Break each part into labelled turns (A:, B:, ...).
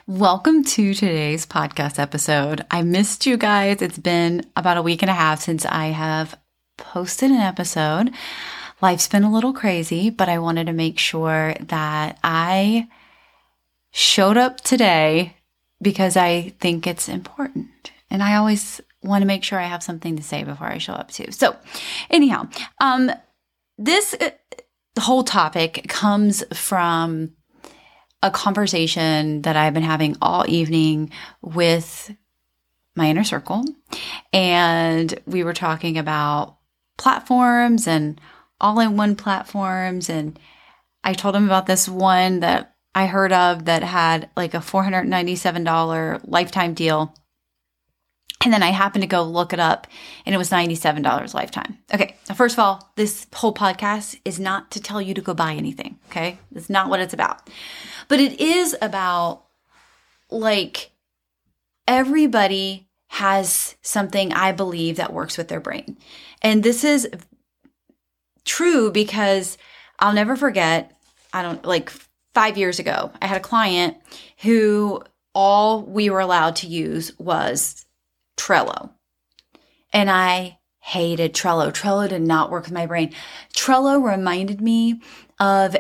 A: Welcome to today's podcast episode. I missed you guys. It's been about a week and a half since I have posted an episode. Life's been a little crazy, but I wanted to make sure that I showed up today because I think it's important. And I always want to make sure I have something to say before I show up too. So anyhow, this whole topic comes from a conversation that I've been having all evening with my inner circle. And we were talking about platforms and all-in-one platforms. And I told him about this one that I heard of that had like a $497 lifetime deal. And then I happened to go look it up and it was $97 lifetime. Okay. Now, first of all, this whole podcast is not to tell you to go buy anything. Okay. That's not what it's about. But it is about like everybody has something I believe that works with their brain. And this is true because I'll never forget, 5 years ago, I had a client who all we were allowed to use was Trello. And I hated Trello. Trello did not work with my brain. Trello reminded me of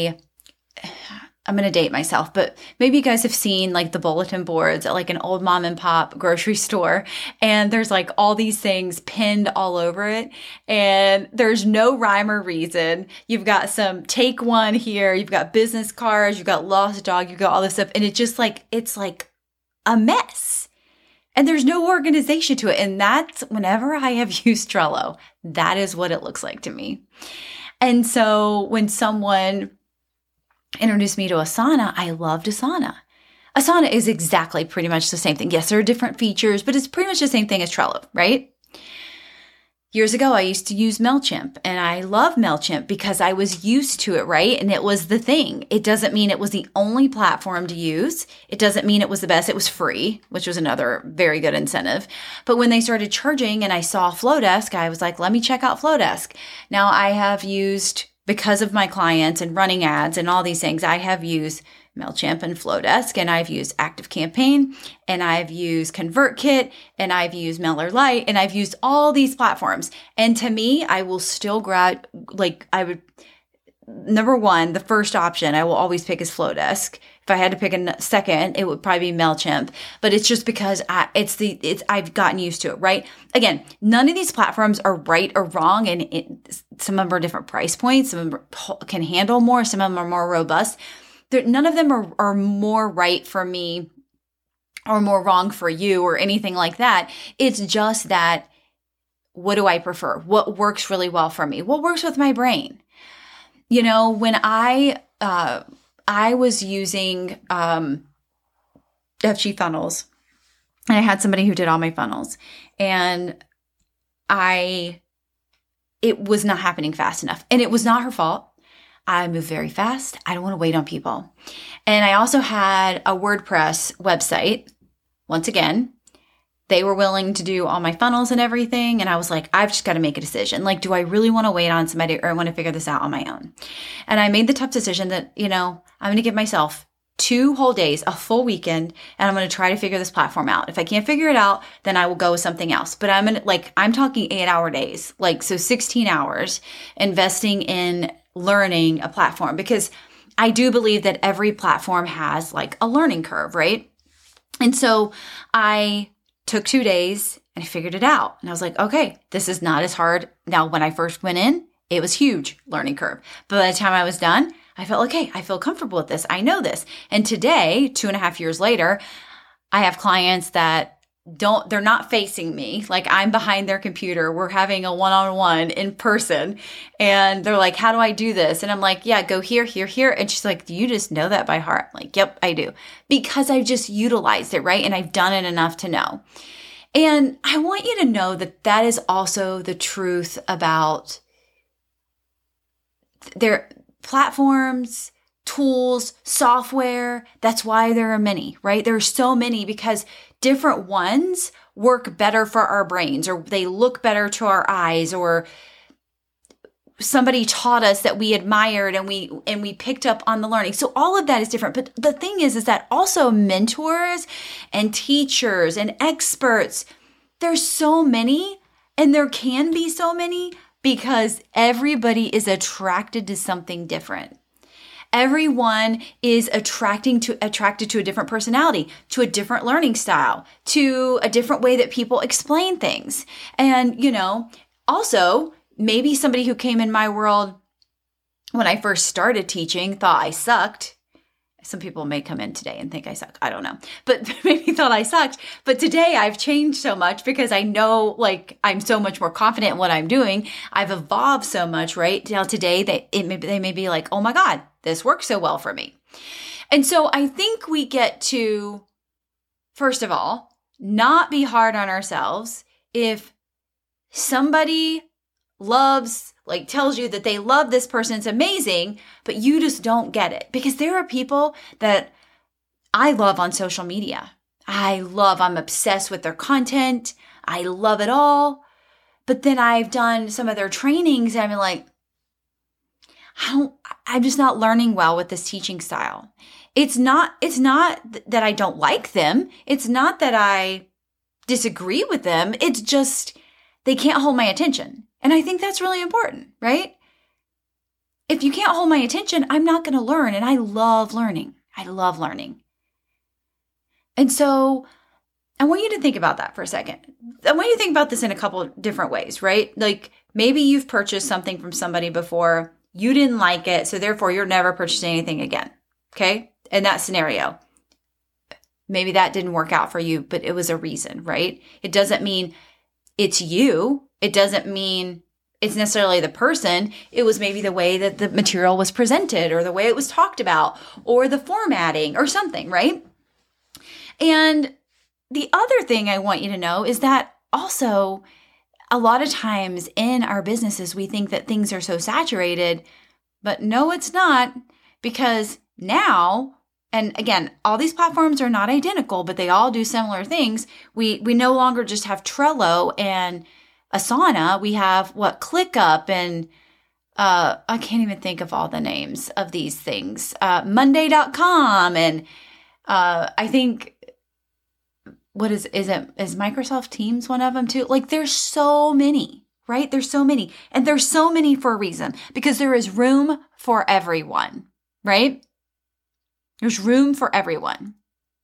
A: I'm going to date myself, but maybe you guys have seen like the bulletin boards at like an old mom and pop grocery store. And there's like all these things pinned all over it. And there's no rhyme or reason. You've got some take one here. You've got business cards. You've got lost dog. You've got all this stuff. And it just like, it's like a mess. And there's no organization to it. And that's whenever I have used Trello, that is what it looks like to me. And so when someone introduced me to Asana, I loved Asana. Asana is exactly pretty much the same thing. Yes, there are different features, but it's pretty much the same thing as Trello, right? Years ago, I used to use MailChimp, and I love MailChimp because I was used to it, right? And it was the thing. It doesn't mean it was the only platform to use. It doesn't mean it was the best. It was free, which was another very good incentive. But when they started charging and I saw Flowdesk, I was like, let me check out Flowdesk. Now I have used, because of my clients and running ads and all these things, I have used MailChimp and Flowdesk, and I've used ActiveCampaign, and I've used ConvertKit, and I've used MailerLite, and I've used all these platforms. And to me, I will still number one, the first option I will always pick is Flowdesk. If I had to pick a second, it would probably be MailChimp, but it's just because I've gotten used to it, right? Again, none of these platforms are right or wrong, and some of them are different price points. Some of them can handle more. Some of them are more robust. None of them are more right for me or more wrong for you or anything like that. It's just that, what do I prefer? What works really well for me? What works with my brain? You know, when I was using FG funnels, and I had somebody who did all my funnels, and it was not happening fast enough, and it was not her fault. I move very fast. I don't want to wait on people. And I also had a WordPress website. Once again, they were willing to do all my funnels and everything. And I was like, I've just got to make a decision. Like, do I really want to wait on somebody, or I want to figure this out on my own? And I made the tough decision that, I'm going to give myself 2 whole days, a full weekend, and I'm going to try to figure this platform out. If I can't figure it out, then I will go with something else. But I'm talking 8-hour days, so 16 hours investing in learning a platform, because I do believe that every platform has like a learning curve, right? And so I took 2 days and I figured it out. And I was like, okay, this is not as hard. Now, when I first went in, it was huge learning curve. But by the time I was done, I felt okay. I feel comfortable with this. I know this. And today, 2.5 years later, I have clients that they're not facing me. Like, I'm behind their computer. We're having a one-on-one in person. And they're like, how do I do this? And I'm like, yeah, go here, here, here. And she's like, do you just know that by heart? I'm like, yep, I do. Because I've just utilized it, right? And I've done it enough to know. And I want you to know that that is also the truth about their platforms, tools, software. That's why there are many, right? There are so many, because different ones work better for our brains, or they look better to our eyes, or somebody taught us that we admired and we picked up on the learning. So all of that is different. But the thing is that also mentors and teachers and experts, there's so many, and there can be so many because everybody is attracted to something different. Everyone is attracted to a different personality, to a different learning style, to a different way that people explain things. And, also maybe somebody who came in my world when I first started teaching thought I sucked. Some people may come in today and think I suck. I don't know, but maybe thought I sucked. But today I've changed so much because I know I'm so much more confident in what I'm doing. I've evolved so much, right? Now today they may be like, oh my God, this works so well for me. And so I think we get to, first of all, not be hard on ourselves if somebody tells you that they love this person, it's amazing, but you just don't get it. Because there are people that I love on social media. I'm obsessed with their content. I love it all. But then I've done some of their trainings and I'm like, I'm just not learning well with this teaching style. It's not that I don't like them. It's not that I disagree with them. It's just they can't hold my attention. And I think that's really important, right? If you can't hold my attention, I'm not going to learn. And I love learning. And so I want you to think about that for a second. I want you to think about this in a couple of different ways, right? Like maybe you've purchased something from somebody before, you didn't like it, so therefore you're never purchasing anything again, okay? In that scenario, maybe that didn't work out for you, but it was a reason, right? It doesn't mean it's you. It doesn't mean it's necessarily the person. It was maybe the way that the material was presented or the way it was talked about or the formatting or something, right? And the other thing I want you to know is that also a lot of times in our businesses, we think that things are so saturated, but no, it's not, because now, and again, all these platforms are not identical, but they all do similar things. We no longer just have Trello and Asana. We have ClickUp and I can't even think of all the names of these things. Monday.com and I think is Microsoft Teams one of them too? There's so many, right? There's so many, and there's so many for a reason, because there is room for everyone, right? There's room for everyone.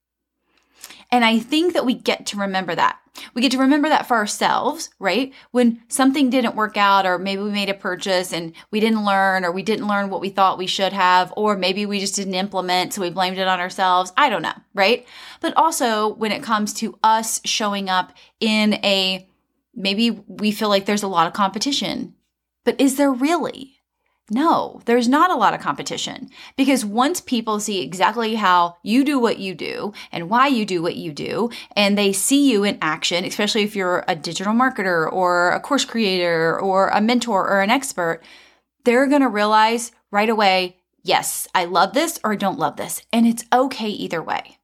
A: And I think that we get to remember that. We get to remember that for ourselves, right? When something didn't work out, or maybe we made a purchase and we didn't learn, or we didn't learn what we thought we should have, or maybe we just didn't implement, so we blamed it on ourselves. I don't know, right? But also when it comes to us showing up in maybe we feel like there's a lot of competition, but is there really? No, there's not a lot of competition, because once people see exactly how you do what you do and why you do what you do, and they see you in action, especially if you're a digital marketer or a course creator or a mentor or an expert, they're going to realize right away, yes, I love this or I don't love this. And it's okay either way.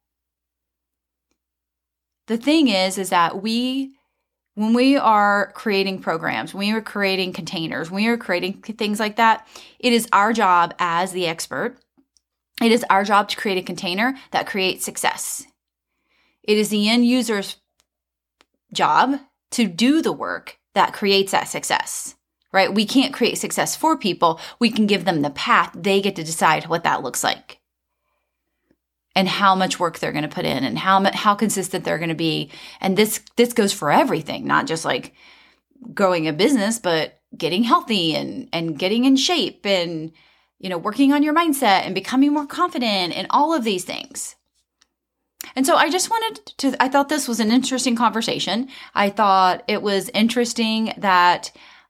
A: The thing is that when we are creating programs, when we are creating containers, when we are creating things like that, it is our job as the expert. It is our job to create a container that creates success. It is the end user's job to do the work that creates that success, right? We can't create success for people. We can give them the path. They get to decide what that looks like, and how much work they're going to put in, and how consistent they're going to be. And this goes for everything, not just growing a business, but getting healthy and getting in shape and, working on your mindset and becoming more confident and all of these things. And so I thought this was an interesting conversation. I thought it was interesting that,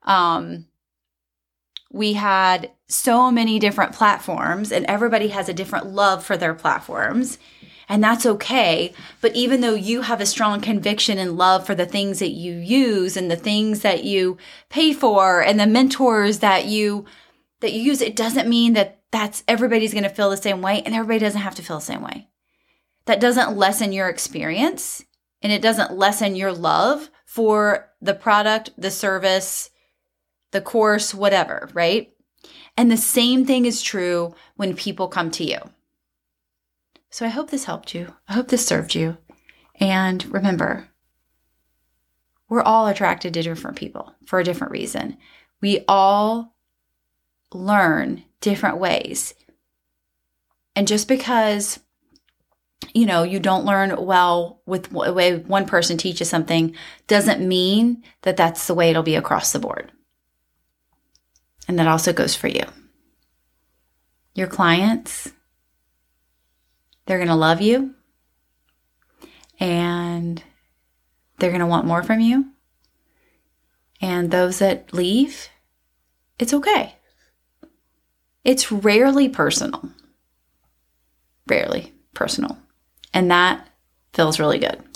A: we had so many different platforms, and everybody has a different love for their platforms, and that's okay. But even though you have a strong conviction and love for the things that you use and the things that you pay for and the mentors that you use, it doesn't mean that everybody's going to feel the same way, and everybody doesn't have to feel the same way. That doesn't lessen your experience, and it doesn't lessen your love for the product, the service, the course, whatever, right? And the same thing is true when people come to you. So I hope this helped you. I hope this served you. And remember, we're all attracted to different people for a different reason. We all learn different ways. And just because, you don't learn well with the way one person teaches something doesn't mean that that's the way it'll be across the board. And that also goes for you. Your clients, they're going to love you and they're going to want more from you. And those that leave, it's okay. It's rarely personal. Rarely personal. And that feels really good.